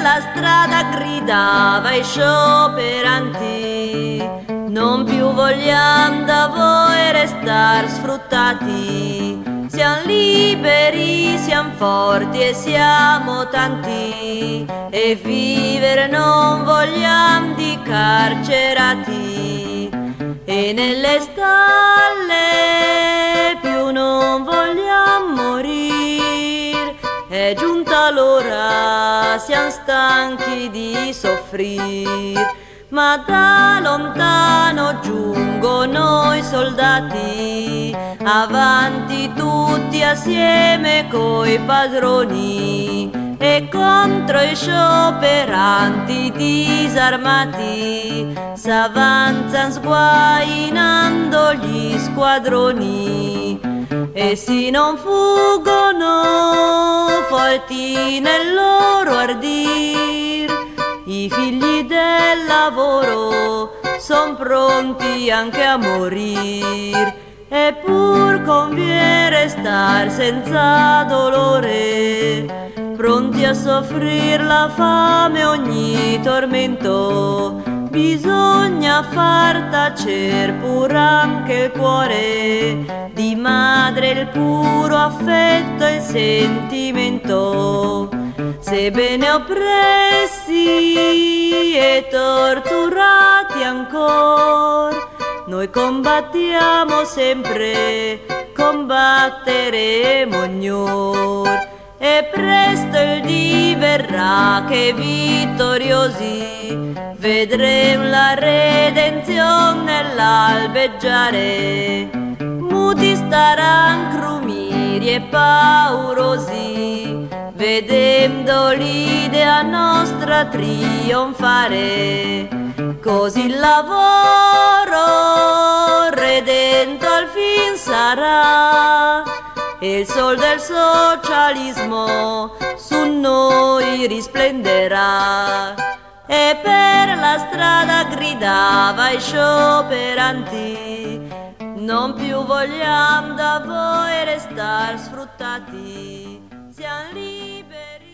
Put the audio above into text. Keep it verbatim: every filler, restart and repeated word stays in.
la strada gridava ai scioperanti: non più vogliamo da voi restar sfruttati, siamo liberi, siamo forti e siamo tanti, e vivere non vogliamo di carcerati, e nelle stalle più non vogliamo morire. È giunta l'ora, siamo stanchi di soffrire, ma da lontano giungono i soldati, avanti tutti assieme coi padroni, e contro i scioperanti disarmati s'avanzan sguainando gli squadroni. Essi non fuggono forti nel loro ardir, i figli del lavoro son pronti anche a morir, eppur conviene star senza dolore, pronti a soffrir la fame ogni tormento. Bisogna far tacer pur anche il cuore, di madre il puro affetto e il sentimento. Sebbene oppressi e torturati ancor, noi combattiamo sempre, combatteremo ognor, e presto il dì verrà che vittoriosi vedremo la redenzione nell'albeggiare. Muti staran crumiri e paurosi, vedendo l'idea nostra trionfare. Così il lavoro redento al fin sarà, e il sol del socialismo su noi risplenderà. E per la strada gridava ai scioperanti: non più vogliamo da voi restar sfruttati, siamo liberi.